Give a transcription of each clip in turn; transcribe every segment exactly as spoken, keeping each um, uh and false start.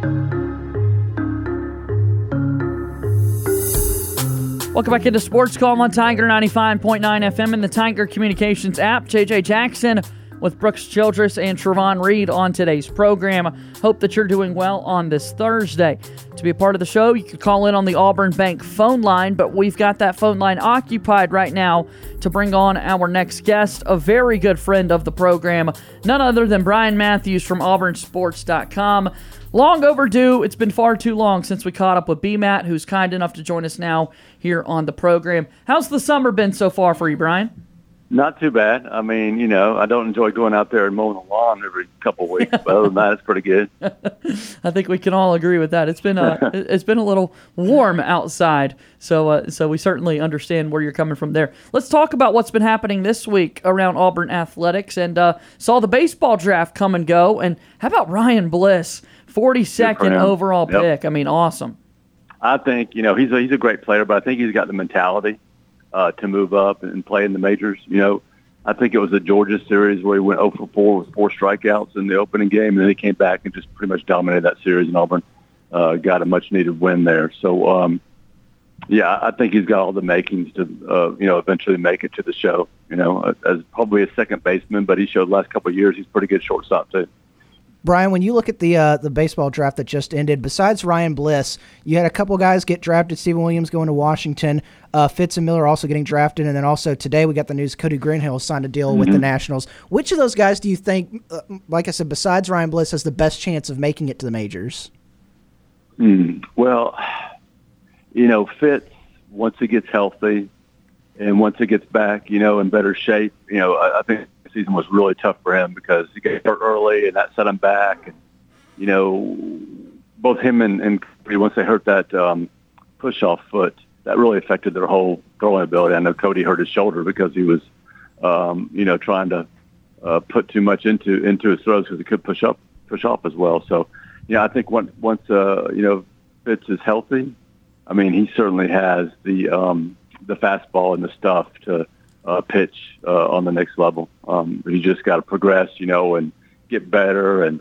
Welcome back into Sports Call on Tiger ninety-five point nine F M and the Tiger Communications app. J J Jackson with Brooks Childress and Trevon Reed on today's program. Hope that you're doing well on this Thursday. To be a part of the show, you can call in on the Auburn Bank phone line, but we've got that phone line occupied right now to bring on our next guest, a very good friend of the program, none other than Brian Matthews from Auburn Sports dot com. Long overdue. It's been far too long since we caught up with B-Matt, who's kind enough to join us now here on the program. How's the summer been so far for you, Brian? Not too bad. I mean, you know, I don't enjoy going out there and mowing the lawn every couple of weeks, but other than that, it's pretty good. I think we can all agree with that. It's been a, it's been a little warm outside, so uh, so we certainly understand where you're coming from there. Let's talk about what's been happening this week around Auburn athletics, and uh, saw the baseball draft come and go. And how about Ryan Bliss, forty-second overall yep. pick? I mean, awesome. I think, you know, he's a, he's a great player, but I think he's got the mentality uh, to move up and play in the majors. You know, I think it was the Georgia series where he went oh for four with four strikeouts in the opening game, and then he came back and just pretty much dominated that series, and Auburn uh, got a much-needed win there. So, um, yeah, I think he's got all the makings to, uh, you know, eventually make it to the show, you know, as probably a second baseman, but he showed the last couple of years he's pretty good shortstop, too. Brian, when you look at the uh, the baseball draft that just ended, besides Ryan Bliss, you had a couple guys get drafted. Stephen Williams going to Washington, uh, Fitz and Miller also getting drafted, and then also today we got the news Cody Greenhill signed a deal mm-hmm. with the Nationals. Which of those guys do you think, uh, like I said, besides Ryan Bliss, has the best chance of making it to the majors? Mm, well, you know, Fitz, once he gets healthy and once he gets back, you know, in better shape, you know, I, I think season was really tough for him because he got hurt early and that set him back. And, you know, both him and, and Cody, once they hurt that um, push-off foot, that really affected their whole throwing ability. I know Cody hurt his shoulder because he was, um, you know, trying to uh, put too much into into his throws because he could push up, push off as well. So, yeah, I think once, once uh, you know, Fitz is healthy, I mean, he certainly has the um, the fastball and the stuff to Uh, pitch uh, on the next level. Um, he just got to progress, you know, and get better and,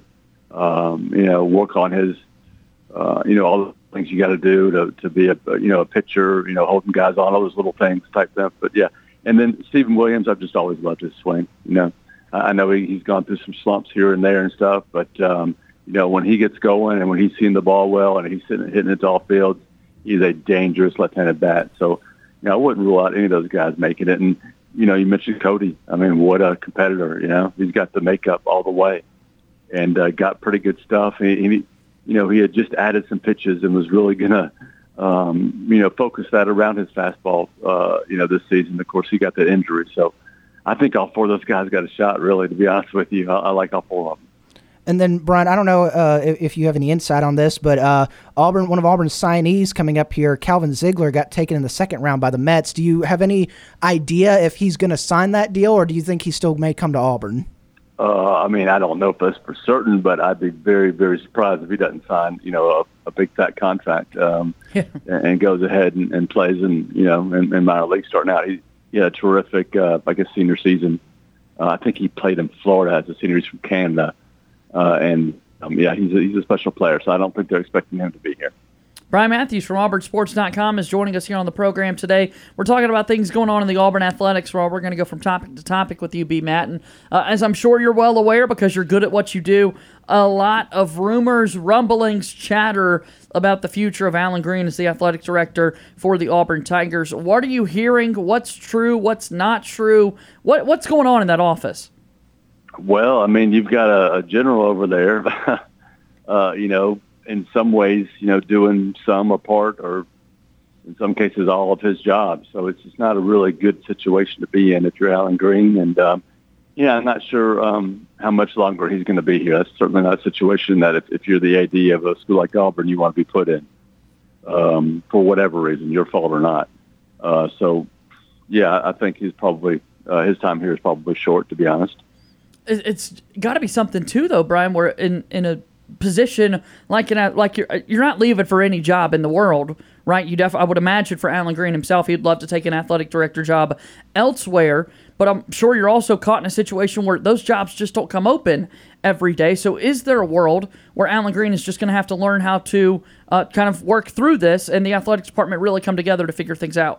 um, you know, work on his, uh, you know, all the things you got to do to to be a, you know, a pitcher, you know, holding guys on, all those little things type stuff. But, yeah. And then Stephen Williams, I've just always loved his swing. You know, I know he, he's gone through some slumps here and there and stuff, but, um, you know, when he gets going and when he's seeing the ball well and he's sitting, hitting it to all fields, he's a dangerous left-handed bat. So, you know, I wouldn't rule out any of those guys making it. And, you know, you mentioned Cody. I mean, what a competitor, you know. He's got the makeup all the way and uh, got pretty good stuff. He, he, you know, he had just added some pitches and was really going to, um, you know, focus that around his fastball, uh, you know, this season. Of course, he got the injury. So I think all four of those guys got a shot, really, to be honest with you. I, I like all four of them. And then, Brian, I don't know uh, if, if you have any insight on this, but uh, Auburn, one of Auburn's signees coming up here, Calvin Ziegler, got taken in the second round by the Mets. Do you have any idea if he's going to sign that deal, or do you think he still may come to Auburn? Uh, I mean, I don't know if that's for certain, but I'd be very, very surprised if he doesn't sign, you know, a, a big fat contract um, yeah. and goes ahead and, and plays in, you know, in, in minor league starting out. He, he had a terrific, uh, I guess, senior season. Uh, I think he played in Florida as a senior. He's from Canada. Uh, and, um, yeah, he's a, he's a special player, so I don't think they're expecting him to be here. Brian Matthews from Auburn Sports dot com is joining us here on the program today. We're talking about things going on in the Auburn athletics world. We're going to go from topic to topic with you, B. Matt. And uh, as I'm sure you're well aware, because you're good at what you do, a lot of rumors, rumblings, chatter about the future of Allen Greene as the athletic director for the Auburn Tigers. What are you hearing? What's true? What's not true? What What's going on in that office? Well, I mean, you've got a, a general over there, uh, you know, in some ways, you know, doing some or part or in some cases all of his job. So it's just not a really good situation to be in if you're Allen Greene. And, um, yeah, I'm not sure um, how much longer he's going to be here. That's certainly not a situation that if, if you're the A D of a school like Auburn, you want to be put in um, for whatever reason, your fault or not. Uh, so, yeah, I think he's probably uh, his time here is probably short, to be honest. It's got to be something too, though, Brian. We're in, in a position like in a, like you're you're not leaving for any job in the world, right? You def I would imagine for Allen Greene himself, he'd love to take an athletic director job elsewhere. but I'm sure you're also caught in a situation where those jobs just don't come open every day. So is there a world where Allen Greene is just going to have to learn how to uh, kind of work through this and the athletics department really come together to figure things out?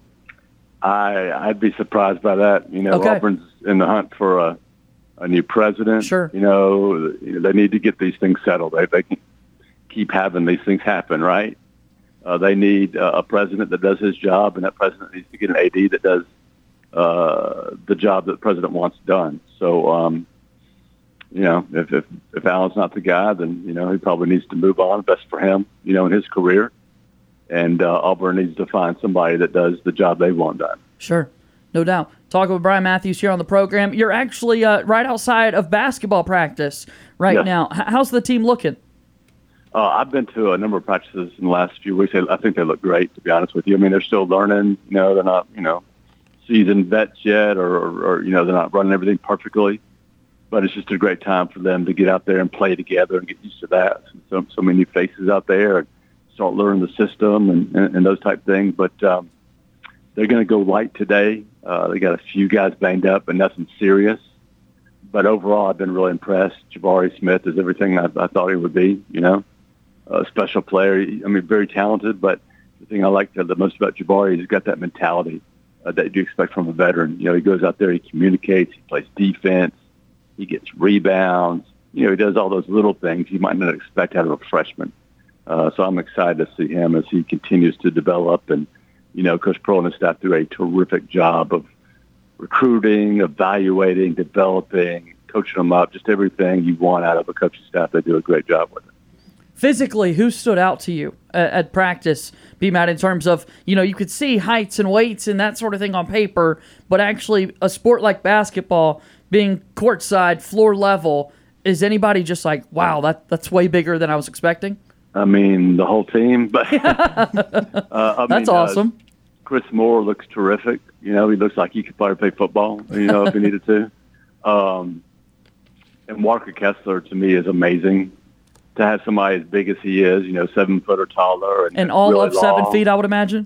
I, I'd be surprised by that. You know, Okay. Auburn's in the hunt for a, a new president. Sure. You know, they need to get these things settled. They, they can keep having these things happen, right? Uh, they need uh, a president that does his job, and that president needs to get an A D that does uh, the job that the president wants done. So, um, you know, if, if if Allen's not the guy, then, you know, he probably needs to move on. Best for him, you know, in his career. And uh, Auburn needs to find somebody that does the job they want done. Sure. No doubt. Talking with Brian Matthews here on the program. You're actually uh, right outside of basketball practice right Yes. now. H- how's the team looking? Uh, I've been to a number of practices in the last few weeks. I think they look great, to be honest with you. I mean, they're still learning. You know, they're not, you know, seasoned vets yet, or, or, or you know, they're not running everything perfectly. But it's just a great time for them to get out there and play together and get used to that. So, so many faces out there and start learning the system and, and, and those type things. But um, they're going to go light today. Uh, they got a few guys banged up, but nothing serious. But overall, I've been really impressed. Jabari Smith is everything I, I thought he would be, you know. A special player. I mean, very talented, but the thing I like the most about Jabari is he's got that mentality uh, that you expect from a veteran. You know, he goes out there, he communicates, he plays defense, he gets rebounds. You know, he does all those little things you might not expect out of a freshman. Uh, so I'm excited to see him as he continues to develop. And, you know, Coach Pearl and his staff do a terrific job of recruiting, evaluating, developing, coaching them up, just everything you want out of a coaching staff. They do a great job with it. Physically, who stood out to you at, at practice, B-Matt, in terms of, you know, you could see heights and weights and that sort of thing on paper, but actually a sport like basketball being courtside, floor level, is anybody just like, wow, that that's way bigger than I was expecting? I mean, the whole team. But uh, I That's mean, awesome. Uh, Chris Moore looks terrific. You know, he looks like he could probably play football, you know, if he needed to. Um, and Walker Kessler, to me, is amazing. To have somebody as big as he is, you know, seven foot or taller. And, And all really of seven long. feet, I would imagine?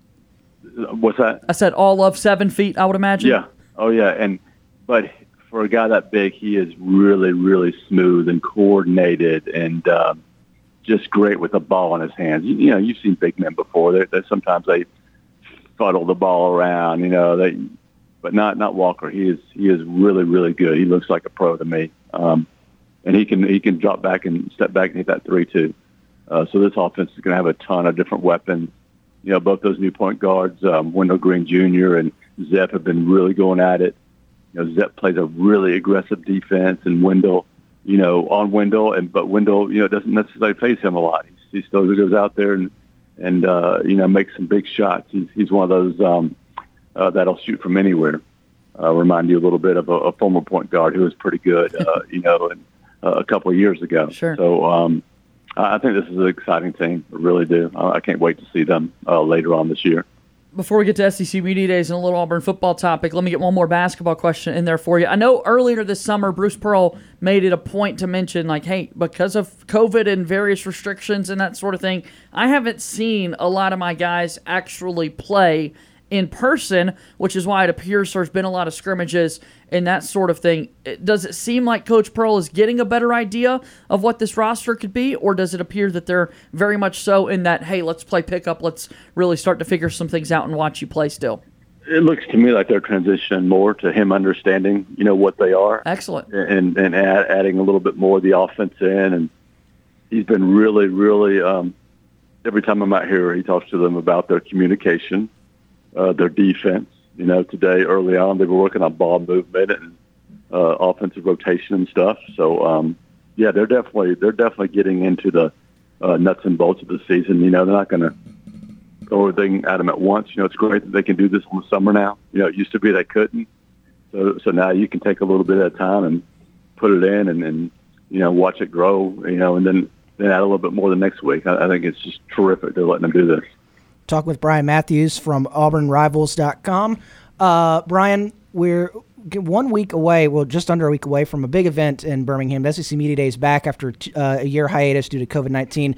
What's that? I said all of seven feet, I would imagine? Yeah. Oh, yeah. And but for a guy that big, he is really, really smooth and coordinated and um, just great with the ball in his hands. You, you know, you've seen big men before. They, they sometimes they fuddle the ball around. You know, they, but not not Walker. He is he is really, really good. He looks like a pro to me. Um, and he can he can drop back and step back and hit that three too. Uh, so this offense is going to have a ton of different weapons. You know, both those new point guards, um, Wendell Green Junior and Zep have been really going at it. You know, Zep plays a really aggressive defense, and Wendell, you know, on Wendell, and but Wendell, you know, doesn't necessarily face him a lot. He, he still goes out there and and uh, you know makes some big shots. He's he's one of those um, uh, that'll shoot from anywhere. Uh, remind you a little bit of a, a former point guard who was pretty good, uh, you know, and, uh, a couple of years ago. Sure. So um, I think this is an exciting team. I really do. I, I can't wait to see them uh, later on this year. Before we get to S E C Media Days and a little Auburn football topic, let me get one more basketball question in there for you. I know earlier this summer, Bruce Pearl made it a point to mention, like, hey, because of COVID and various restrictions and that sort of thing, I haven't seen a lot of my guys actually play in person, which is why it appears there's been a lot of scrimmages and that sort of thing. Does it seem like Coach Pearl is getting a better idea of what this roster could be, or does it appear that they're very much so in that, hey, let's play pickup, let's really start to figure some things out and watch you play still? It looks to me like they're transitioning more to him understanding, you know, what they are. Excellent. And and add, adding a little bit more of the offense in. And he's been really, really, um, every time I'm out here, he talks to them about their communication, uh, their defense. You know, today, early on, they were working on ball movement and uh, offensive rotation and stuff. So, um, yeah, they're definitely they're definitely getting into the uh, nuts and bolts of the season. You know, they're not going to throw everything at them at once. You know, it's great that they can do this in the summer now. You know, it used to be they couldn't. So, so now you can take a little bit at a time and put it in and, and you know, watch it grow, you know, and then, then add a little bit more the next week. I, I think it's just terrific they're letting them do this. Talk with Brian Matthews from Auburn Rivals dot com. Uh, Brian, we're one week away, well, just under a week away from a big event in Birmingham. The S E C Media Days back after uh, a year hiatus due to COVID nineteen.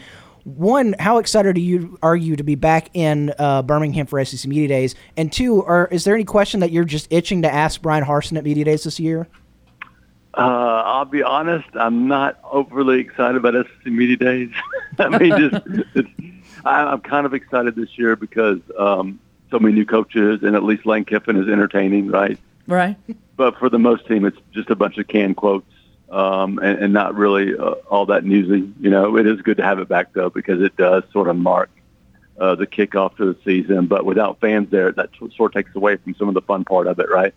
One, how excited are you are you to be back in uh, Birmingham for S E C Media Days? And two, are, is there any question that you're just itching to ask Bryan Harsin at Media Days this year? Uh, I'll be honest, I'm not overly excited about S E C Media Days. I mean, just it's, I, I'm kind of excited this year because um, so many new coaches, and at least Lane Kiffin is entertaining, right? Right. But for the most team, it's just a bunch of canned quotes. Um, and, and not really uh, all that newsy. You know, it is good to have it back, though, because it does sort of mark uh, the kickoff to the season. But without fans there, that t- sort of takes away from some of the fun part of it, right?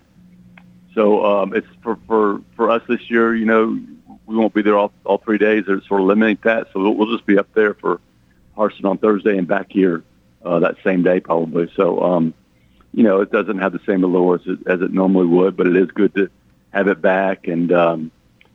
So um, it's for, for, for us this year, you know, we won't be there all, all three days. They're sort of limiting that. So we'll, we'll just be up there for Harsin on Thursday and back here uh, that same day probably. So, um, you know, it doesn't have the same allure as it, as it normally would, but it is good to have it back. And, um,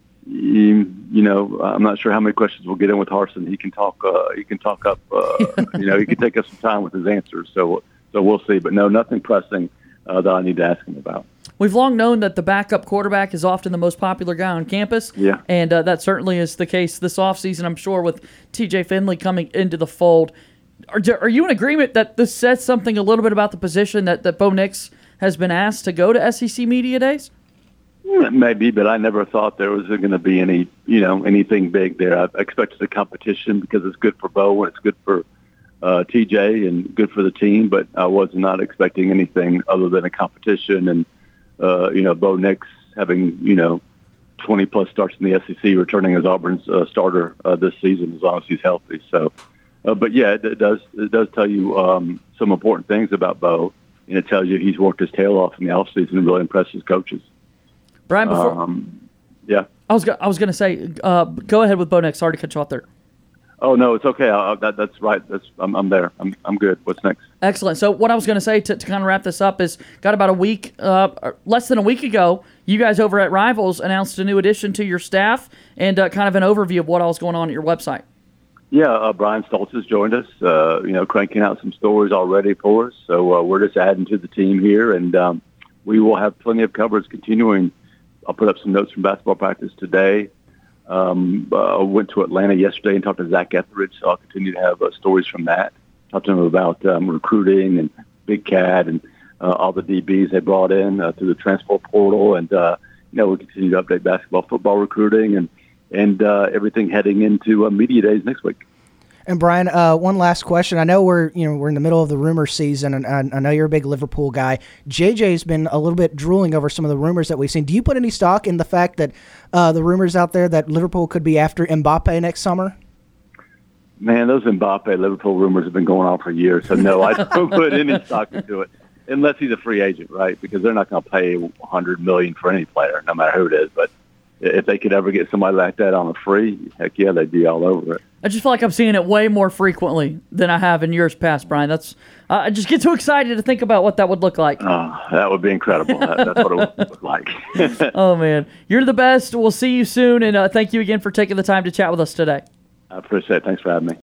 You, you know, I'm not sure how many questions we'll get in with Harsin. He can talk. Uh, he can talk up. Uh, you know, he can take up some time with his answers. So, so we'll see. But no, nothing pressing uh, that I need to ask him about. We've long known that the backup quarterback is often the most popular guy on campus. Yeah, and uh, that certainly is the case this offseason, I'm sure, with T J Finley coming into the fold. Are, are you in agreement that this says something a little bit about the position that that Bo Nix has been asked to go to S E C Media Days? Maybe, but I never thought there was going to be any, you know, anything big there. I expected the competition because it's good for Bo and it's good for uh, T J and good for the team. But I was not expecting anything other than a competition and, uh, you know, Bo Nix having, you know, twenty plus starts in the S E C, returning as Auburn's uh, starter uh, this season as long as he's healthy. So, uh, but yeah, it, it does it does tell you um, some important things about Bo, and it tells you he's worked his tail off in the offseason and really impressed his coaches. Brian, before Um, yeah. I was go- I was going to say, uh, go ahead with Bo Nix. Sorry to cut you off there. Oh no, it's okay. I, that, that's right. That's I'm, I'm there. I'm I'm good. What's next? Excellent. So what I was going to say to, to kind of wrap this up is, got about a week, uh, less than a week ago, you guys over at Rivals announced a new addition to your staff and uh, kind of an overview of what all is going on at your website. Yeah, uh, Brian Stoltz has joined us. Uh, you know, cranking out some stories already for us. So uh, we're just adding to the team here, and um, we will have plenty of coverage continuing. I'll put up some notes from basketball practice today. Um, uh, I went to Atlanta yesterday and talked to Zach Etheridge, so I'll continue to have uh, stories from that. Talked to him about um, recruiting and Big Cat and uh, all the D Bs they brought in uh, through the transfer portal. And, uh, you know, we'll continue to update basketball, football recruiting, and, and uh, everything heading into uh, Media Days next week. And Brian, uh, one last question. I know we're you know we're in the middle of the rumor season, and I, I know you're a big Liverpool guy. J J's been a little bit drooling over some of the rumors that we've seen. Do you put any stock in the fact that uh, the rumors out there that Liverpool could be after Mbappe next summer? Man, those Mbappe Liverpool rumors have been going on for years. So no, I don't put any stock into it unless he's a free agent, right? Because they're not going to pay one hundred million dollars for any player, no matter who it is. But if they could ever get somebody like that on a free, heck yeah, they'd be all over it. I just feel like I'm seeing it way more frequently than I have in years past, Brian. That's uh, I just get too excited to think about what that would look like. Oh, that would be incredible. that, that's what it would look like. Oh, man. You're the best. We'll see you soon, and uh, thank you again for taking the time to chat with us today. I appreciate it. Thanks for having me.